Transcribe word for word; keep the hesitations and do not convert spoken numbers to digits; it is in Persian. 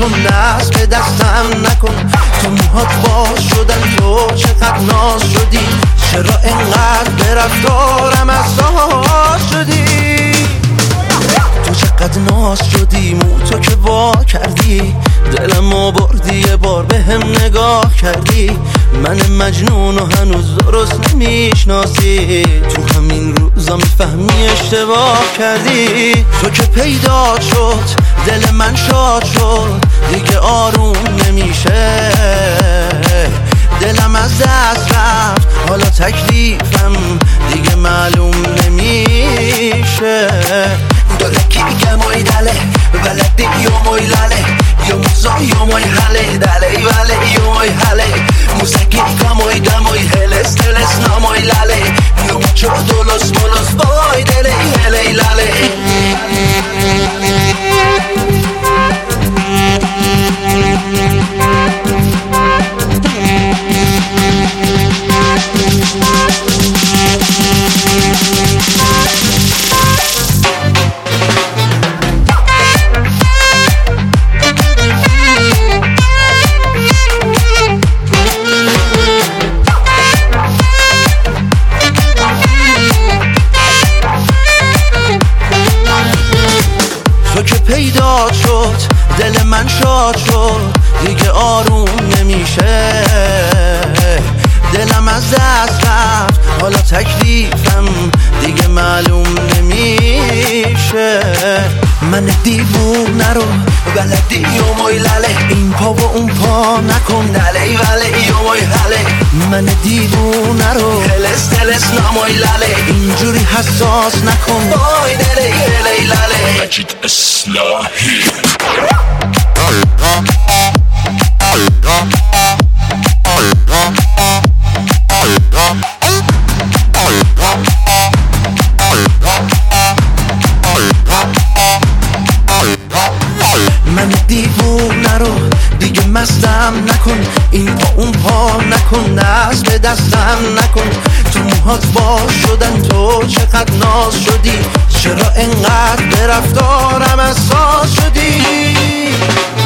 نکن، دست به دستم نکن. تو موهات باز شدن، تو چقدر ناز شدی، چرا انقدر به رفتارم اساس شدی؟ تو چقدر ناز شدی، مو تو که وا کردی، دلمو بردی، یه بار به هم نگاه کردی. من مجنون و هنوز درست نمیشناسی، تو همین روزا میفهمی اشتباه کردی. تو که پیدا شد دل من شاد شد، دیگه آروم نمیشه، دلم از دست رفت، حالا تکلیفم دیگه معلوم نمیشه. Dole ki moi dale, baladi yo moi lale, yo muzo yo moi hale, dale vale yo moi hale, musaki ka moi da moi heles teles na moi lale, yo mucho dolos molos boy dele hele lale. تو که پیدا شد دل من شاد شد، دیگه آروم نمیشه، دلم از دست رفت، حالا تکلیفم دیگه معلوم نمیشه. من دیوونه رو بلدی یو مای لاله، این پا و اون پا نکن، دلی ولی یو مای حاله. من دیوونه رو هلس تلس نمای لاله، اینجوری حساس نکن، بای دلی هلی لاله. مجید اصلاحی من دیوونه رو دیگه مستم نکن، این پا اون پا نکن، دست به دستم نکن. تو موهات باز شدن، تو چقدر ناز شدی، چرا انقدر به رفتارم اساس شدی؟